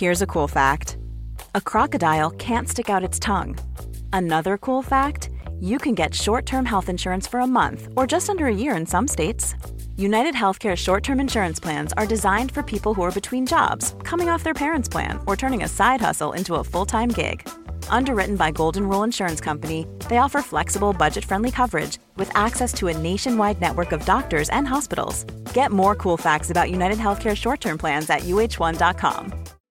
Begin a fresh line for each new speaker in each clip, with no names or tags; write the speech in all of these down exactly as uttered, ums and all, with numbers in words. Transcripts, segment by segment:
Here's a cool fact. A crocodile can't stick out its tongue. Another cool fact, you can get short-term health insurance for a month or just under a year in some states. United Healthcare short-term insurance plans are designed for people who are between jobs, coming off their parents' plan, or turning a side hustle into a full-time gig. Underwritten by Golden Rule Insurance Company, they offer flexible, budget-friendly coverage with access to a nationwide network of doctors and hospitals. Get more cool facts about United Healthcare short-term plans at U H one dot com.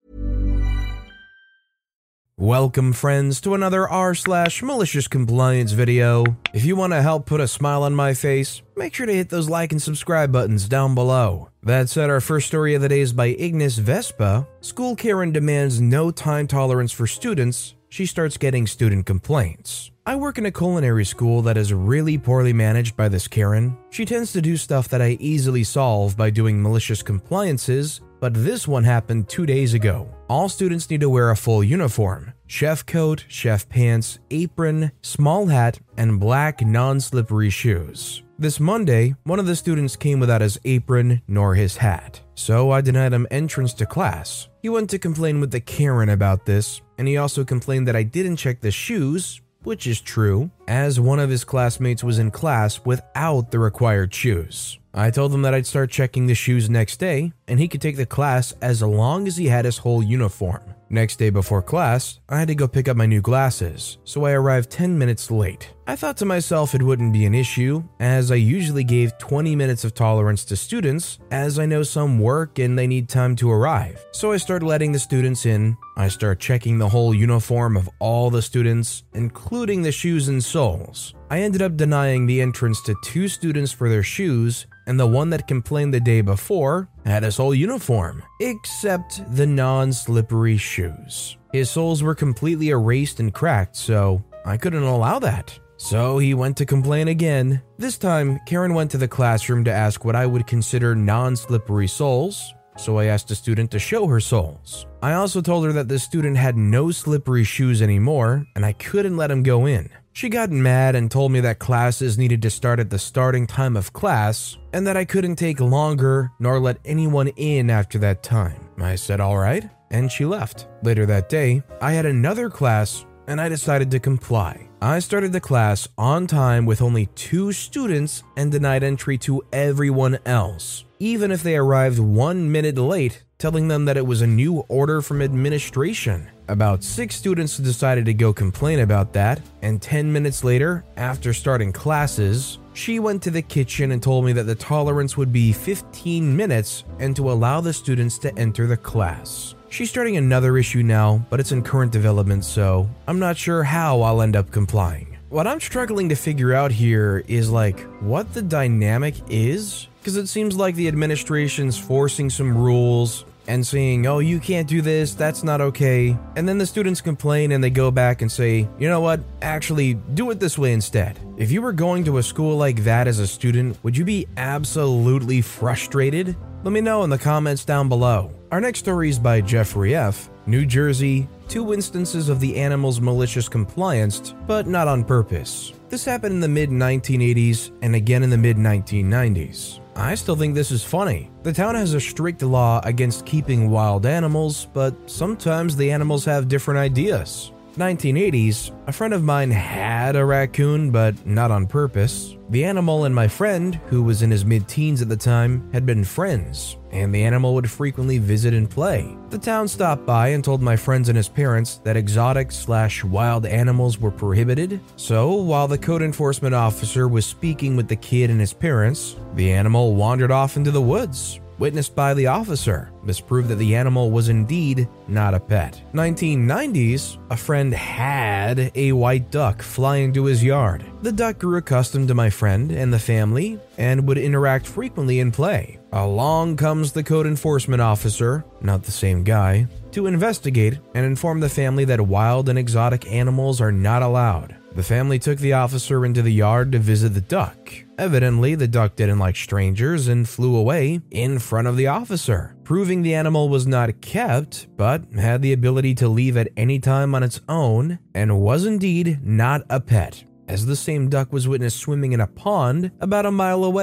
Welcome, friends, to another r slash malicious compliance video. If you want to help put a smile on my face, make sure to hit those like and subscribe buttons down below. That said, our first story of the day is by Ignis Vespa. School Karen demands no time tolerance for students. She starts getting student complaints. I work in a culinary school that is really poorly managed by this Karen. She tends to do stuff that I easily solve by doing malicious compliances, but this one happened two days ago. All students need to wear a full uniform: chef coat, chef pants, apron, small hat, and black non-slippery shoes. This Monday, one of the students came without his apron nor his hat, so I denied him entrance to class. He went to complain with the Karen about this, and he also complained that I didn't check the shoes, which is true, as one of his classmates was in class without the required shoes. I told him that I'd start checking the shoes next day, and he could take the class as long as he had his whole uniform. Next day before class, I had to go pick up my new glasses, so I arrived ten minutes late. I thought to myself it wouldn't be an issue, as I usually gave twenty minutes of tolerance to students, as I know some work and they need time to arrive. So I started letting the students in. I start checking the whole uniform of all the students, including the shoes and soles. I ended up denying the entrance to two students for their shoes, and the one that complained the day before had his whole uniform, except the non-slippery shoes. His soles were completely erased and cracked, so I couldn't allow that. So he went to complain again. This time, Karen went to the classroom to ask what I would consider non-slippery soles, so I asked the student to show her soles. I also told her that the student had no slippery shoes anymore, and I couldn't let him go in. She got mad and told me that classes needed to start at the starting time of class, and that I couldn't take longer nor let anyone in after that time. I said all right, and she left. Later that day, I had another class, and I decided to comply. I started the class on time with only two students and denied entry to everyone else, even if they arrived one minute late, telling them that it was a new order from administration. About six students decided to go complain about that, and ten minutes later, after starting classes, she went to the kitchen and told me that the tolerance would be fifteen minutes and to allow the students to enter the class. She's starting another issue now, but it's in current development, so I'm not sure how I'll end up complying. What I'm struggling to figure out here is like what the dynamic is, because it seems like the administration's forcing some rules and saying, oh, you can't do this, that's not okay. And then the students complain and they go back and say, you know what, actually do it this way instead. If you were going to a school like that as a student, would you be absolutely frustrated? Let me know in the comments down below. Our next story is by Jeffrey F. New Jersey, two instances of the animal's malicious compliance, but not on purpose. This happened in the mid nineteen eighties and again in the mid nineteen nineties. I still think this is funny. The town has a strict law against keeping wild animals, but sometimes the animals have different ideas. nineteen eighties, a friend of mine had a raccoon, but not on purpose. The animal and my friend, who was in his mid-teens at the time, had been friends, and the animal would frequently visit and play. The town stopped by and told my friends and his parents that exotic slash wild animals were prohibited. So, while the code enforcement officer was speaking with the kid and his parents, the animal wandered off into the woods. Witnessed by the officer, this proved that the animal was indeed not a pet. nineteen nineties, a friend had a white duck fly into his yard. The duck grew accustomed to my friend and the family and would interact frequently and play. Along comes the code enforcement officer, not the same guy, to investigate and inform the family that wild and exotic animals are not allowed. The family took the officer into the yard to visit the duck. Evidently, the duck didn't like strangers and flew away in front of the officer, proving the animal was not kept, but had the ability to leave at any time on its own, and was indeed not a pet, as the same duck was witnessed swimming in a pond about a mile away,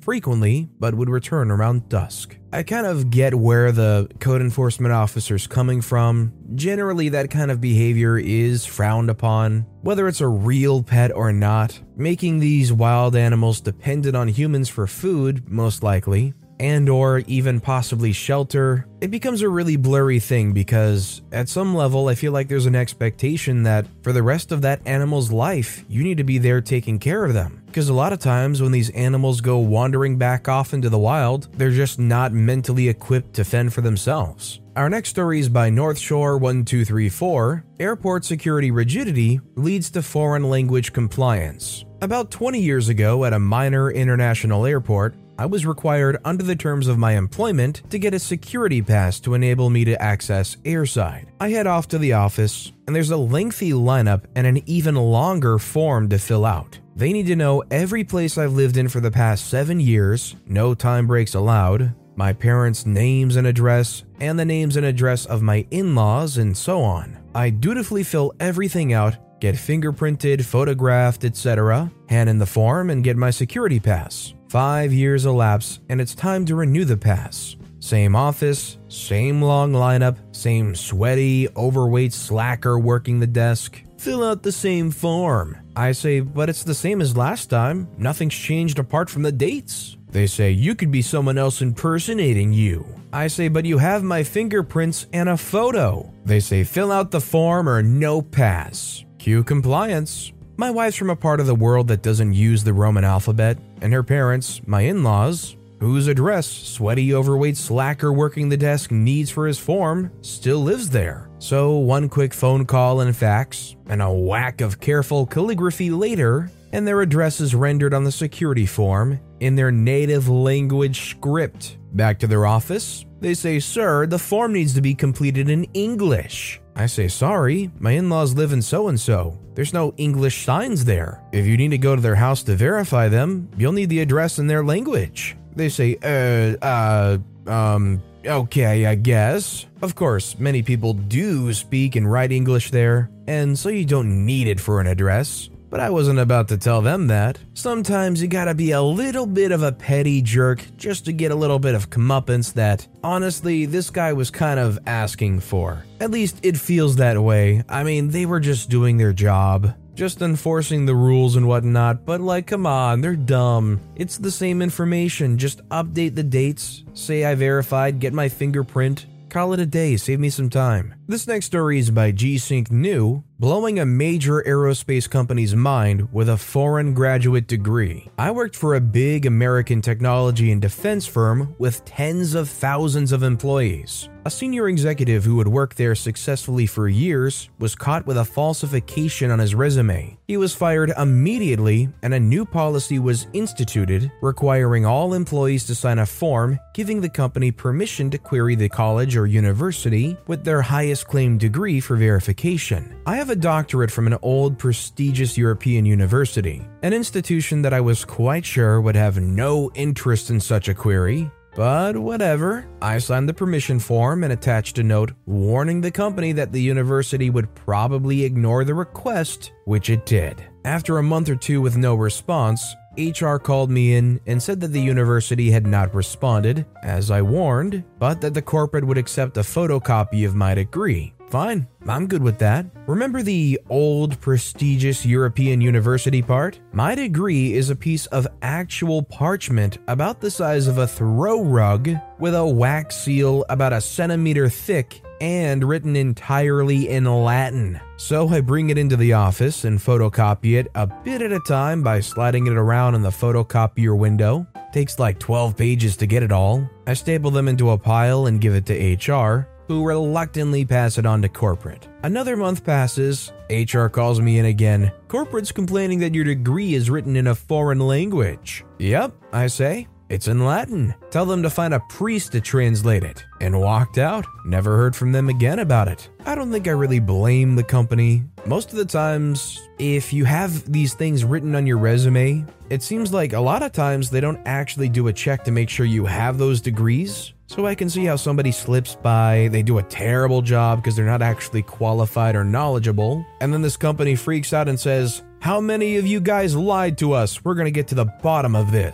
frequently, but would return around dusk. I kind of get where the code enforcement officer's coming from. Generally, that kind of behavior is frowned upon, whether it's a real pet or not. Making these wild animals dependent on humans for food, most likely, and or even possibly shelter, it becomes a really blurry thing because at some level I feel like there's an expectation that for the rest of that animal's life, you need to be there taking care of them. Because a lot of times when these animals go wandering back off into the wild, they're just not mentally equipped to fend for themselves. Our next story is by North Shore one two three four. Airport security rigidity leads to foreign language compliance. About twenty years ago at a minor international airport, I was required under the terms of my employment to get a security pass to enable me to access airside. I head off to the office, and there's a lengthy lineup and an even longer form to fill out. They need to know every place I've lived in for the past seven years, no time breaks allowed, my parents' names and address, and the names and address of my in-laws, and so on. I dutifully fill everything out, get fingerprinted, photographed, et cetera, hand in the form, and get my security pass. Five years elapse, and it's time to renew the pass. Same office, same long lineup, same sweaty, overweight slacker working the desk. Fill out the same form. I say, but it's the same as last time. Nothing's changed apart from the dates. They say, you could be someone else impersonating you. I say, but you have my fingerprints and a photo. They say, fill out the form or no pass. Cue compliance. My wife's from a part of the world that doesn't use the Roman alphabet, and her parents, my in-laws, whose address sweaty overweight slacker working the desk needs for his form, still lives there. So one quick phone call and fax, and a whack of careful calligraphy later, and their address is rendered on the security form in their native language script. Back to their office, they say, sir, the form needs to be completed in English. I say, sorry, my in-laws live in so-and-so. There's no English signs there. If you need to go to their house to verify them, you'll need the address in their language. They say, uh, uh, um, okay, I guess. Of course, many people do speak and write English there, and so you don't need it for an address. But I wasn't about to tell them that. Sometimes you gotta be a little bit of a petty jerk just to get a little bit of comeuppance that, honestly, this guy was kind of asking for. At least it feels that way. I mean, they were just doing their job. Just enforcing the rules and whatnot, but like, come on, they're dumb. It's the same information, just update the dates, say I verified, get my fingerprint, call it a day, save me some time. This next story is by G-Sync New, blowing a major aerospace company's mind with a foreign graduate degree. I worked for a big American technology and defense firm with tens of thousands of employees. A senior executive who had worked there successfully for years was caught with a falsification on his resume. He was fired immediately, and a new policy was instituted requiring all employees to sign a form giving the company permission to query the college or university with their highest claimed degree for verification. I have a doctorate from an old prestigious European university, an institution that I was quite sure would have no interest in such a query. But whatever, I signed the permission form and attached a note warning the company that the university would probably ignore the request, which it did. After a month or two with no response, H R called me in and said that the university had not responded, as I warned, but that the corporate would accept a photocopy of my degree. Fine, I'm good with that. Remember the old prestigious European university part? My degree is a piece of actual parchment about the size of a throw rug with a wax seal about a centimeter thick and written entirely in Latin. So I bring it into the office and photocopy it a bit at a time by sliding it around in the photocopier window. Takes like twelve pages to get it all. I staple them into a pile and give it to H R, who reluctantly pass it on to corporate. Another month passes, H R calls me in again. Corporate's complaining that your degree is written in a foreign language. Yep, I say. It's in Latin. Tell them to find a priest to translate it. And walked out. Never heard from them again about it. I don't think I really blame the company. Most of the times, if you have these things written on your resume, it seems like a lot of times they don't actually do a check to make sure you have those degrees. So I can see how somebody slips by, they do a terrible job because they're not actually qualified or knowledgeable, and then this company freaks out and says, "How many of you guys lied to us? We're going to get to the bottom of this."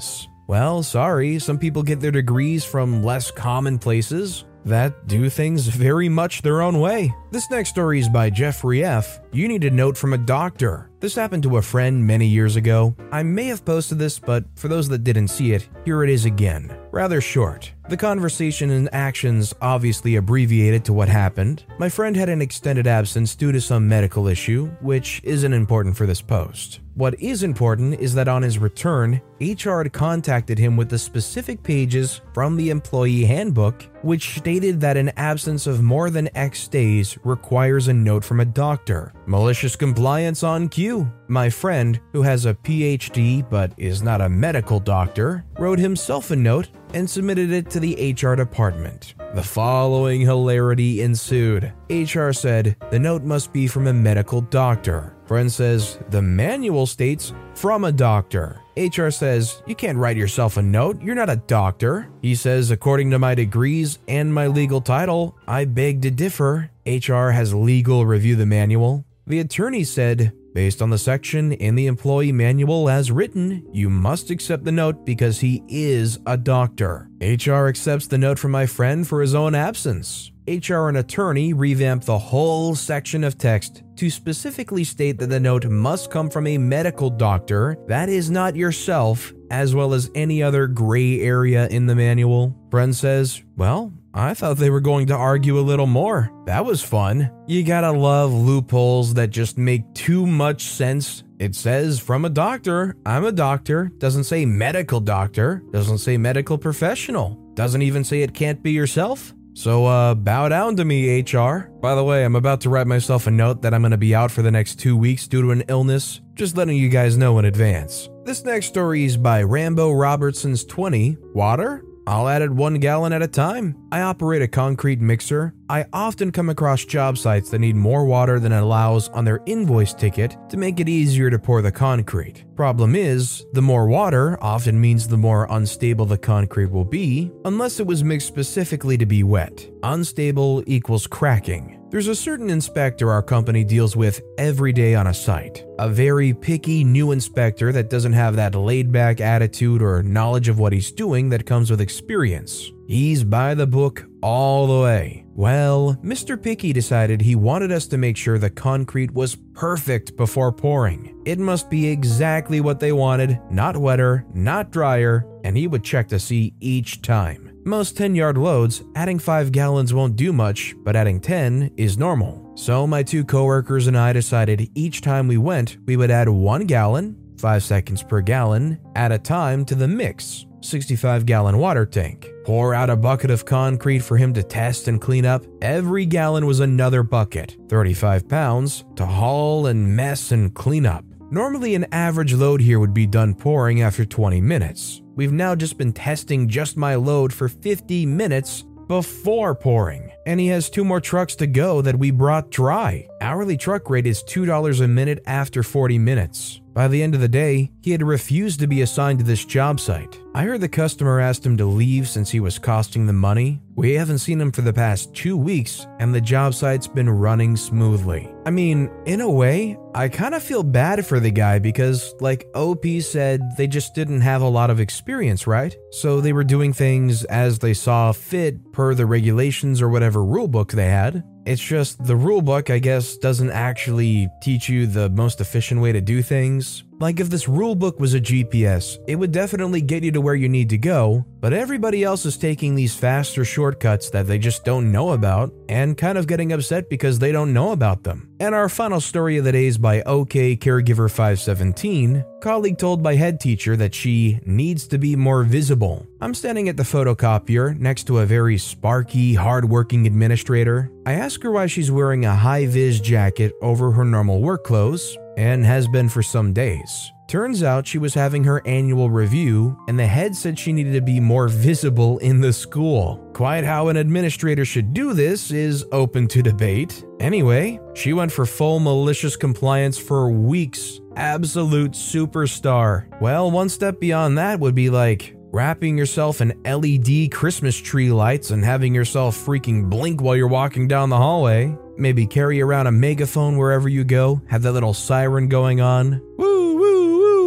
Well, sorry, some people get their degrees from less common places that do things very much their own way. This next story is by Jeffrey F. You need a note from a doctor. This happened to a friend many years ago. I may have posted this, but for those that didn't see it, here it is again. Rather short. The conversation and actions obviously abbreviated to what happened. My friend had an extended absence due to some medical issue, which isn't important for this post. What is important is that on his return, H R had contacted him with the specific pages from the employee handbook, which stated that an absence of more than X days requires a note from a doctor. Malicious compliance on cue. My friend, who has a P H D but is not a medical doctor, wrote himself a note and submitted it to the H R department. The following hilarity ensued. H R said, the note must be from a medical doctor. Friend says, the manual states, from a doctor. H R says, you can't write yourself a note, you're not a doctor. He says, according to my degrees and my legal title, I beg to differ. H R has legal review the manual. The attorney said, based on the section in the employee manual as written, you must accept the note because he is a doctor. H R accepts the note from my friend for his own absence. H R and attorney revamped the whole section of text to specifically state that the note must come from a medical doctor that is not yourself, as well as any other gray area in the manual. Friend says, well, I thought they were going to argue a little more. That was fun. You gotta love loopholes that just make too much sense. It says from a doctor. I'm a doctor. Doesn't say medical doctor. Doesn't say medical professional. Doesn't even say it can't be yourself. So, uh, bow down to me, H R. By the way, I'm about to write myself a note that I'm gonna be out for the next two weeks due to an illness. Just letting you guys know in advance. This next story is by Rambo Robertson's twenty. Water? I'll add it one gallon at a time. I operate a concrete mixer. I often come across job sites that need more water than it allows on their invoice ticket to make it easier to pour the concrete. Problem is, the more water often means the more unstable the concrete will be, unless it was mixed specifically to be wet. Unstable equals cracking. There's a certain inspector our company deals with every day on a site. A very picky new inspector that doesn't have that laid-back attitude or knowledge of what he's doing that comes with experience. He's by the book all the way. Well, Mister Picky decided he wanted us to make sure the concrete was perfect before pouring. It must be exactly what they wanted, not wetter, not drier, and he would check to see each time. Most ten-yard loads, adding five gallons won't do much, but adding ten is normal. So my two coworkers and I decided each time we went, we would add one gallon, five seconds per gallon, at a time to the mix, sixty-five gallon water tank. Pour out a bucket of concrete for him to test and clean up. Every gallon was another bucket, thirty-five pounds, to haul and mess and clean up. Normally an average load here would be done pouring after twenty minutes. We've now just been testing just my load for fifty minutes before pouring. And he has two more trucks to go that we brought dry. Hourly truck rate is two dollars a minute after forty minutes. By the end of the day, he had refused to be assigned to this job site. I heard the customer asked him to leave since he was costing them money. We haven't seen him for the past two weeks, and the job site's been running smoothly. I mean, in a way, I kind of feel bad for the guy because, like O P said, they just didn't have a lot of experience, right? So they were doing things as they saw fit per the regulations or whatever rulebook they had. It's just the rulebook, I guess, doesn't actually teach you the most efficient way to do things. Like if this rulebook was a G P S, it would definitely get you to where you need to go, but everybody else is taking these faster shortcuts that they just don't know about and kind of getting upset because they don't know about them. And our final story of the day is by OK Caregiver five seventeen. Colleague told by head teacher that she needs to be more visible. I'm standing at the photocopier next to a very sparky, hardworking administrator. I ask her why she's wearing a high-vis jacket over her normal work clothes, and has been for some days. Turns out she was having her annual review, and the head said she needed to be more visible in the school. Quite how an administrator should do this is open to debate. Anyway, she went for full malicious compliance for weeks. Absolute superstar. Well, one step beyond that would be like wrapping yourself in L E D Christmas tree lights and having yourself freaking blink while you're walking down the hallway. Maybe carry around a megaphone wherever you go, have that little siren going on. Woo, woo, woo.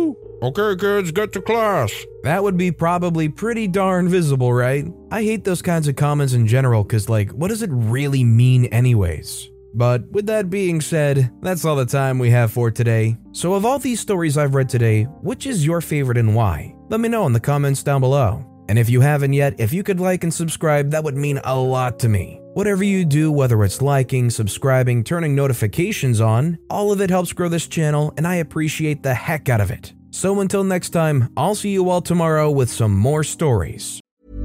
Okay, kids, get to class.
That would be probably pretty darn visible, right? I hate those kinds of comments in general, cause like, what does it really mean anyways? But with that being said, that's all the time we have for today. So of all these stories I've read today, which is your favorite and why? Let me know in the comments down below. And if you haven't yet, if you could like and subscribe, that would mean a lot to me. Whatever you do, whether it's liking, subscribing, turning notifications on, all of it helps grow this channel and I appreciate the heck out of it. So until next time, I'll see you all tomorrow with some more stories.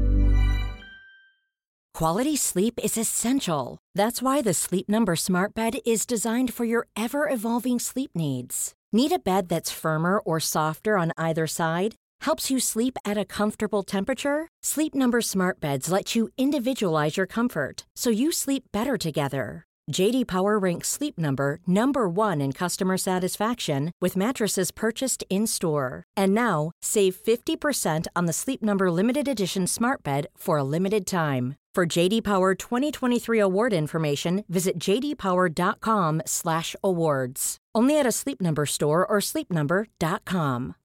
Quality sleep is essential. That's why the Sleep Number Smart Bed is designed for your ever-evolving sleep needs. Need a bed that's firmer or softer on either side? Helps you sleep at a comfortable temperature? Sleep Number Smart Beds let you individualize your comfort so you sleep better together. J D Power ranks Sleep Number number one in customer satisfaction with mattresses purchased in-store. And now, save fifty percent on the Sleep Number Limited Edition Smart Bed for a limited time. For J D Power twenty twenty-three award information, visit j d power dot com slash awards. Only at a Sleep Number store or sleep number dot com.